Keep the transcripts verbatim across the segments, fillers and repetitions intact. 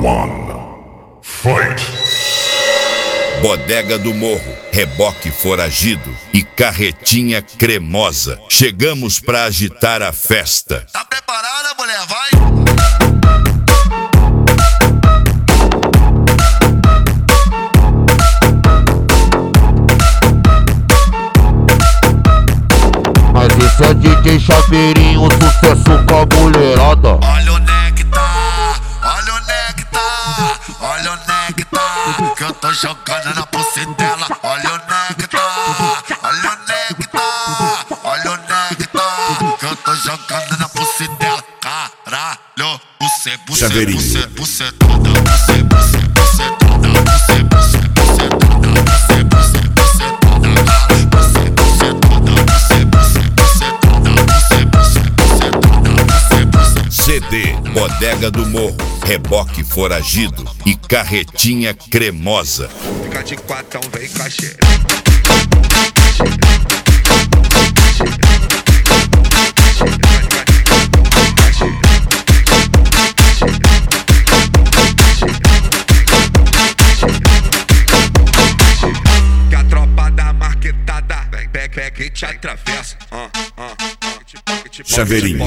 one, fight! Bodega do Morro, reboque foragido e carretinha cremosa. Chegamos pra agitar a festa. Tá preparada, mulher? Vai! Mas esse é D J Chaveirinho, sucesso com a mulherada. Olha o nectar, olha o nectar, olha o nectar, que eu tô jogando na buceta dela. Olha o nectar, olha o nectar, olha o nectar, que eu tô jogando na buceta dela. Caralho, buceta, buceta, buceta, bucetuda, buceta, buceta, bucetuda, buceta, buceta, bucetuda, buceta, buceta, bucetuda, buceta, bucetuda, buceta, buceta, buceta. C D, Bodega do Morro, reboque foragido e carretinha cremosa. Fica de quatão, vem com a xereca. Que a tropa da marquetada vem, vem, vem que te atravessa. Uh, uh, uh. Chaveirinho.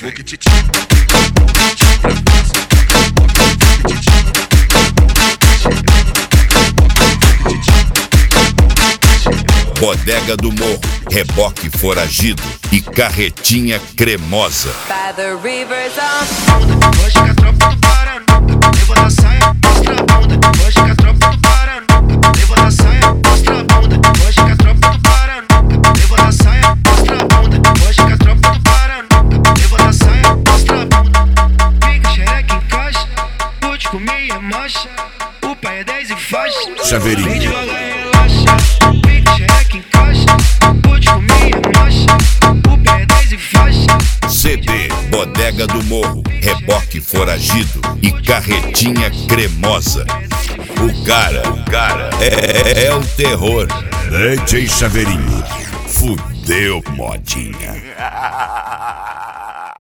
Bodega do Morro, reboque foragido e carretinha cremosa. By the rivers of... Hoje que a tropa do Paraná levanta a saia, mostra a bunda. Hoje que a tropa do Paraná levanta a saia, mostra a bunda. Hoje que a tropa do Paraná levanta a saia, mostra a bunda. Hoje que a tropa do Paraná levanta a saia, mostra a bunda. Fica xereca em caixa, curte comer é mancha. O pai é dez e faixa. Chaveirinho. Vem devagar e relaxa. Fica xereca em caixa, curte comer é mancha. O pai é dez e faixa. C D, Bodega do Morro, reboque foragido e carretinha cremosa. O cara, o cara é, é o terror. D J Chaveirinho, fudeu modinha.